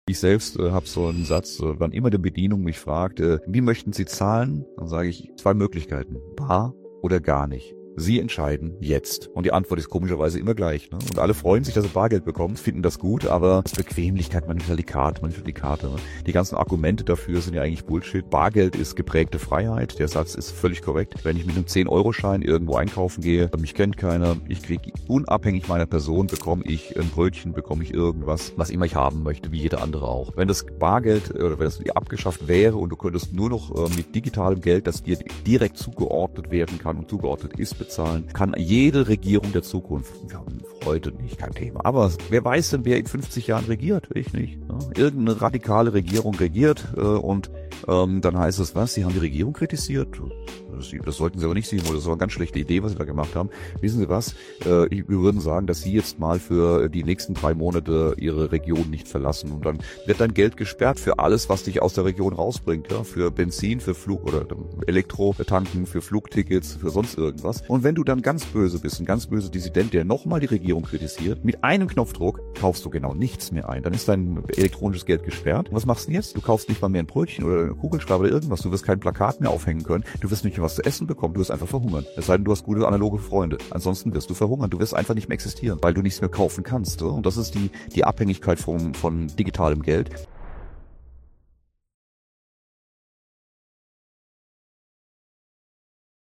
Ich selbst habe so einen Satz, wann immer die Bedienung mich fragt, wie möchten Sie zahlen? Dann sage ich 2 Möglichkeiten, bar oder gar nicht. Sie entscheiden jetzt. Und die Antwort ist komischerweise immer gleich. Ne? Und alle freuen sich, dass sie Bargeld bekommen, finden das gut, aber Bequemlichkeit, manchmal die Karte. Ne? Die ganzen Argumente dafür sind ja eigentlich Bullshit. Bargeld ist geprägte Freiheit. Der Satz ist völlig korrekt. Wenn ich mit einem 10-Euro-Schein irgendwo einkaufen gehe, mich kennt keiner, ich kriege unabhängig meiner Person, bekomme ich ein Brötchen, bekomme ich irgendwas, was immer ich haben möchte, wie jeder andere auch. Wenn das Bargeld oder wenn das abgeschafft wäre und du könntest nur noch mit digitalem Geld, das dir direkt zugeordnet werden kann und zugeordnet ist, bezahlen, kann jede Regierung der Zukunft, ja, heute nicht, kein Thema, aber wer weiß denn, wer in 50 Jahren regiert? Ich nicht. Ne? Irgendeine radikale Regierung regiert und dann heißt es, was? Sie haben die Regierung kritisiert? Das sollten Sie aber nicht sehen, das war eine ganz schlechte Idee, was Sie da gemacht haben. Wissen Sie was? Wir würden sagen, dass Sie jetzt mal für die nächsten 3 Monate Ihre Region nicht verlassen und dann wird dein Geld gesperrt für alles, was dich aus der Region rausbringt, ja? Für Benzin, für Flug oder Elektrotanken, für Flugtickets, für sonst irgendwas. Und wenn du dann ganz böse bist, ein ganz böser Dissident, der nochmal die Regierung kritisiert, mit einem Knopfdruck kaufst du genau nichts mehr ein. Dann ist dein elektronisches Geld gesperrt. Und was machst du denn jetzt? Du kaufst nicht mal mehr ein Brötchen oder eine Kugelschreiber oder irgendwas. Du wirst kein Plakat mehr aufhängen können. Du wirst nicht mehr was zu essen bekommen. Du wirst einfach verhungern. Es sei denn, du hast gute analoge Freunde. Ansonsten wirst du verhungern. Du wirst einfach nicht mehr existieren, weil du nichts mehr kaufen kannst. Und das ist die Abhängigkeit von digitalem Geld.